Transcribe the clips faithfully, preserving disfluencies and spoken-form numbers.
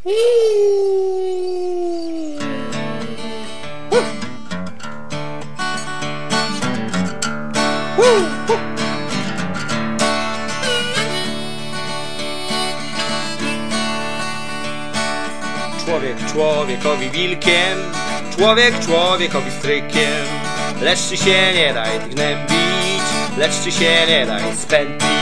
Człowiek człowiekowi wilkiem, człowiek człowiekowi strykiem. Lecz ty się nie daj gnębić, lecz ty się nie daj spętlić.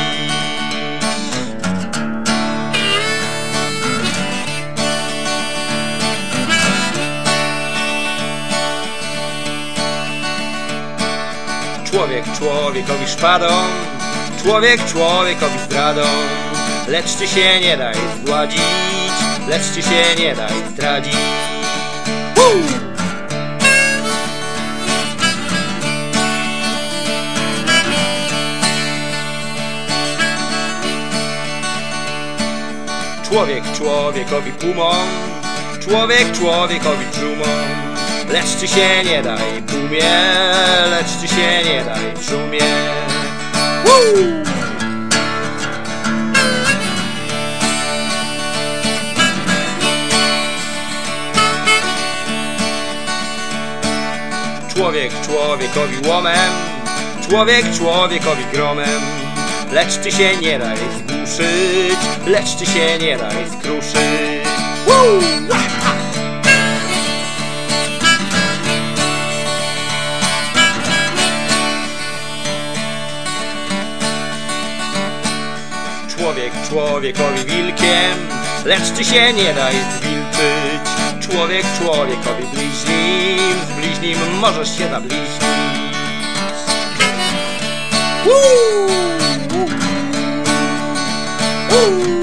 Człowiek człowiekowi szpadą, człowiek człowiekowi zdradą. Lecz ty się nie daj zgładzić, lecz ty się nie daj zdradzić. Woo! Człowiek człowiekowi pumą, człowiek człowiekowi dżumą. Lecz ty się nie daj pumie, lecz ty się nie daj dżumie. Woo! Człowiek człowiekowi łomem, człowiek człowiekowi gromem. Lecz ty się nie daj zgłuszyć, lecz ty się nie daj skruszyć. Woo! Człowiek człowiekowi wilkiem, lecz ty się nie daj zwilczyć. Człowiek człowiekowi bliźnim, z bliźnim możesz się zabliźnić. Woo! Woo!